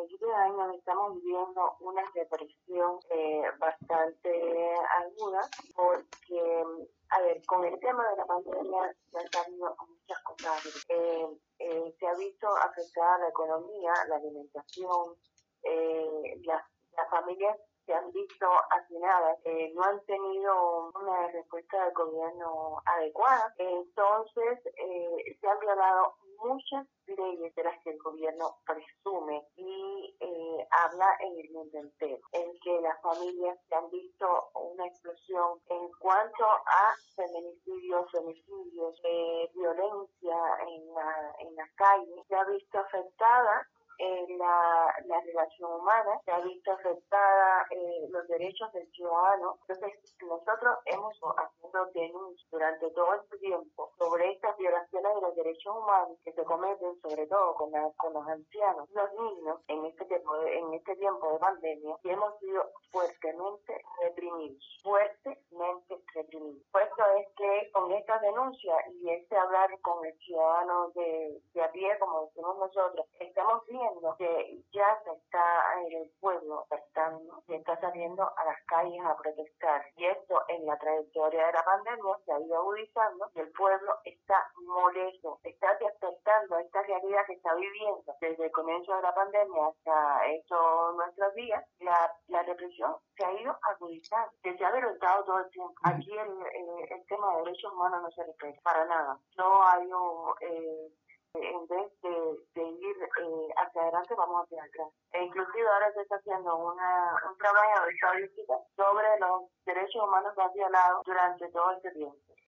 principios de año estamos viviendo una depresión bastante aguda porque, a ver, con el tema de la pandemia se han salido muchas cosas. Se ha visto afectada la economía, la alimentación, las familias se han visto hacinadas, no han tenido una respuesta del gobierno adecuada, entonces se han violado muchas leyes de las que el gobierno presume y habla en el mundo entero, en que las familias se han visto una explosión en cuanto a feminicidios, femicidios, violencia en las calles, se ha visto afectada la relación humana, se ha visto afectada los derechos del ciudadano. Entonces, nosotros hemos haciendo denuncias durante todo este tiempo sobre estas violaciones de los derechos humanos que se cometen, sobre todo con los ancianos, los niños, en este tiempo de pandemia, y hemos sido fuertemente reprimidos. Puesto es que con estas denuncias y hablar con el ciudadano de a pie, como decimos nosotros, estamos viendo que ya se está el pueblo despertando, se está saliendo a las calles a protestar. Y esto en la trayectoria de la pandemia se ha ido agudizando y el pueblo está molesto, está despertando a esta realidad que está viviendo desde el comienzo de la pandemia hasta estos nuestros días. La represión se ha ido agudizando, que se ha violentado todo el tiempo. Aquí el tema de derechos humanos no se respeta para nada. No hay en vez de ir hacia adelante, vamos hacia atrás. E inclusive ahora se está haciendo un trabajo de estadística sobre los derechos humanos que han violado durante todo este tiempo.